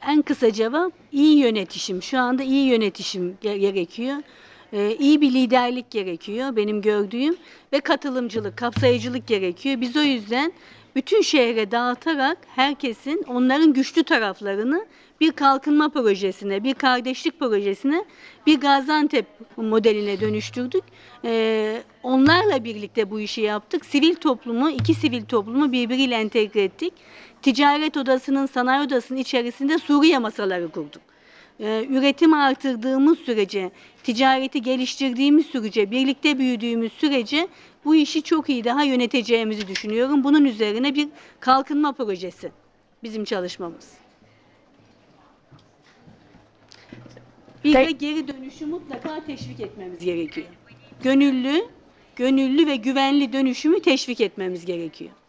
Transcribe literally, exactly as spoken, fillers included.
en kısa cevap iyi yönetişim. Şu anda iyi yönetişim gerekiyor. Ee, iyi bir liderlik gerekiyor benim gördüğüm ve katılımcılık, kapsayıcılık gerekiyor. Biz o yüzden bütün şehre dağıtarak herkesin onların güçlü taraflarını bir kalkınma projesine, bir kardeşlik projesine, bir Gaziantep modeline dönüştürdük. Ee, onlarla birlikte bu işi yaptık. Sivil toplumu, iki sivil toplumu birbiriyle entegre ettik. Ticaret odasının, sanayi odasının içerisinde Suriye masaları kurduk. Ee, üretim artırdığımız sürece, ticareti geliştirdiğimiz sürece, birlikte büyüdüğümüz sürece bu işi çok iyi daha yöneteceğimizi düşünüyorum. Bunun üzerine bir kalkınma projesi bizim çalışmamız. Bir de geri dönüşü mutlaka teşvik etmemiz gerekiyor. Gönüllü, gönüllü ve güvenli dönüşümü teşvik etmemiz gerekiyor.